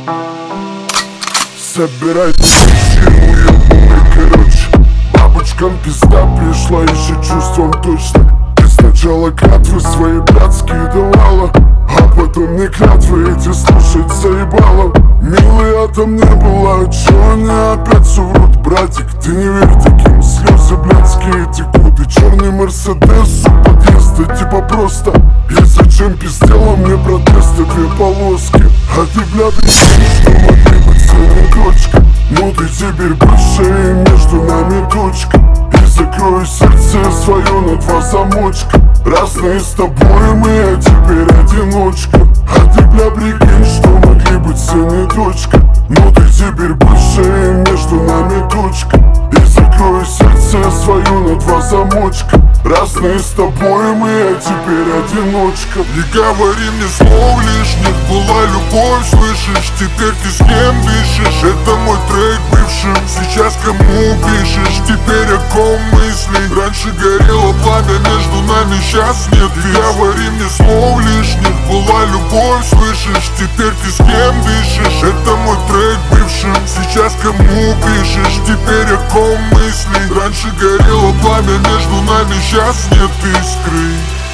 Собирайте вещи, уебаны, короче. Бабочкам пизда пришла, еще чувством точно. Ты сначала клятвы свои братские давала, а потом мне клятвы эти слушать заебало. Милый, а там не было, чё они опять все врут? Братик, ты не верь таким, слезы блядские текут. И черный Мерседес у подъезда, типа просто. И зачем пиздела мне протесты, две полоски? А ты, бля, прикинь, что могли быть сыном дочка. Ну ты теперь бывшая, и между нами точка. И закрою сердце свое на два замочка. Разные с тобой мы, а теперь одиночка. А ты, бля, прикинь, что могли быть сын и дочка. Ну ты теперь бывшая, и между нами точка. И закрою сердце свое на два замочка. Разные с тобой мы, а теперь одиночка. Не говори мне слов лишних, была любовь, слышишь? Теперь ты с кем дышишь? Это мой трек бывшим, сейчас кому пишешь? Теперь о ком мысли? Раньше горело пламя между нами, сейчас нет. Не говори мне слов лишних, была любовь, слышишь? Теперь ты с кем дышишь? Это мой трек бывшим, сейчас кому пишешь? Теперь о ком мысли? Раньше горело пламя между нами, сейчас нет искры.